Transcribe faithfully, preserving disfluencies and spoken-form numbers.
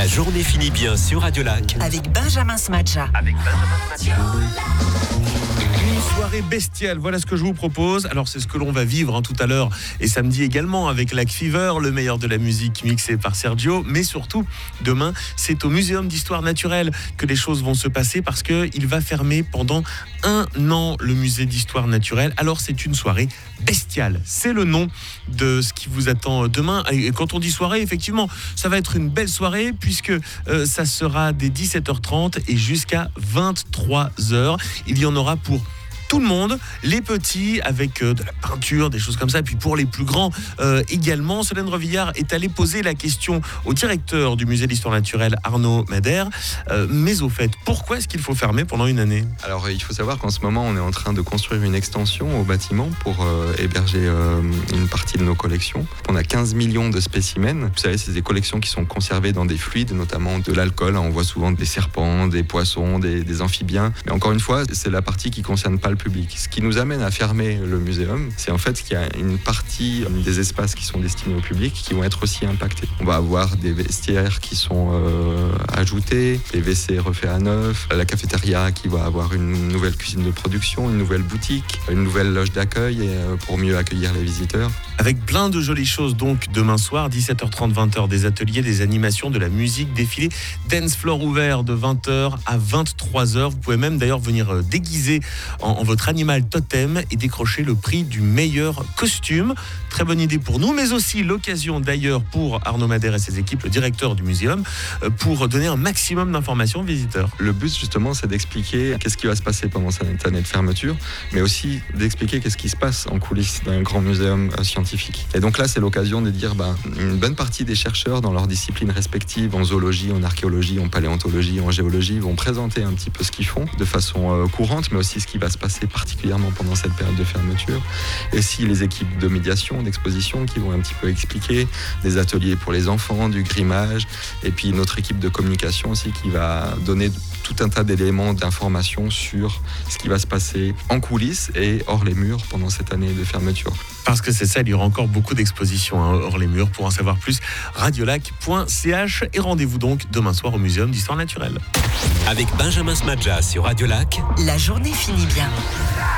La journée finit bien sur Radio Lac. Avec Benjamin Smadja. Avec Benjamin Smadja. Une soirée bestiale, voilà ce que je vous propose. Alors c'est ce que l'on va vivre hein, tout à l'heure et samedi également avec Lac Fever, le meilleur de la musique mixée par Sergio. Mais surtout, demain, c'est au Muséum d'Histoire Naturelle que les choses vont se passer parce qu'il va fermer pendant un an le musée d'Histoire Naturelle. Alors c'est une soirée bestiale, c'est le nom de ce qui vous attend demain. Et quand on dit soirée, effectivement, ça va être une belle soirée puisque euh, ça sera dès dix-sept heures trente et jusqu'à vingt-trois heures. Il y en aura pour tout le monde, les petits avec euh, de la peinture, des choses comme ça, et puis pour les plus grands euh, également. Solène Revillard est allée poser la question au directeur du musée d'histoire naturelle, Arnaud Madère. Euh, mais au fait, pourquoi est-ce qu'il faut fermer pendant une année ? Alors il faut savoir qu'en ce moment on est en train de construire une extension au bâtiment pour euh, héberger euh, une partie de nos collections. On a quinze millions de spécimens. Vous savez, c'est des collections qui sont conservées dans des fluides, notamment de l'alcool. On voit souvent des serpents, des poissons, des, des amphibiens. Mais encore une fois, c'est la partie qui ne concerne pas le public. Ce qui nous amène à fermer le muséum, c'est en fait qu'il y a une partie des espaces qui sont destinés au public qui vont être aussi impactés. On va avoir des vestiaires qui sont euh, ajoutés, des W C refaits à neuf, la cafétéria qui va avoir une nouvelle cuisine de production, une nouvelle boutique, une nouvelle loge d'accueil euh, pour mieux accueillir les visiteurs. Avec plein de jolies choses donc demain soir, dix-sept heures trente, vingt heures, des ateliers, des animations, de la musique, défilé, dance floor ouvert de vingt heures à vingt-trois heures. Vous pouvez même d'ailleurs venir déguiser en, en votre animal totem et décrocher le prix du meilleur costume. Très bonne idée pour nous, mais aussi l'occasion d'ailleurs pour Arnaud Madère et ses équipes, le directeur du muséum, pour donner un maximum d'informations aux visiteurs. Le but justement, c'est d'expliquer qu'est-ce qui va se passer pendant cette année de fermeture, mais aussi d'expliquer qu'est-ce qui se passe en coulisses d'un grand muséum scientifique. Et donc là, c'est l'occasion de dire bah, une bonne partie des chercheurs dans leurs disciplines respectives, en zoologie, en archéologie, en paléontologie, en géologie, vont présenter un petit peu ce qu'ils font de façon euh, courante, mais aussi ce qui va se passer particulièrement pendant cette période de fermeture. Et si les équipes de médiation, d'exposition qui vont un petit peu expliquer, des ateliers pour les enfants, du grimage, et puis notre équipe de communication aussi qui va donner tout un tas d'éléments d'information sur ce qui va se passer en coulisses et hors les murs pendant cette année de fermeture. Parce que c'est ça, il y aura encore beaucoup d'expositions hein, hors les murs. Pour en savoir plus, radiolac point c h et rendez-vous donc demain soir au Muséum d'Histoire Naturelle. Avec Benjamin Smadja sur Radio Lac. La journée finit bien.